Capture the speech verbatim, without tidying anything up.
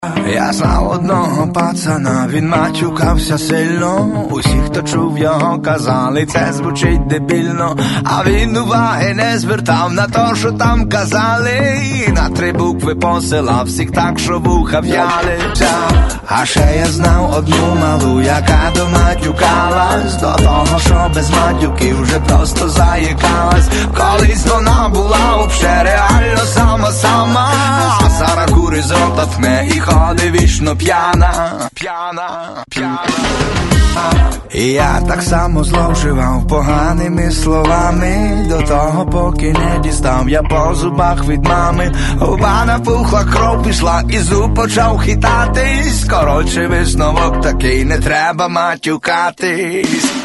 Я знав одного пацана, він матюкався сильно. Усі, хто чув його, казали, це звучить дебільно. А він уваги не звертав на то, що там казали. І на три букви посилав всіх так, що вуха в'ялися. А ще я знав одну малу, яка доматюкалась до того, що без матюків вже просто заїкалась. Колись вона була вообще реально сама-сама, а зараз кури з рота тхне і ходить вічно п'яна, п'яна, п'яна. І я так само зловживав поганими словами до того, поки не дістав я по зубах від мами. Губа напухла, кров пішла і зуб почав хитатись. Коротше, висновок такий, не треба матюкатись.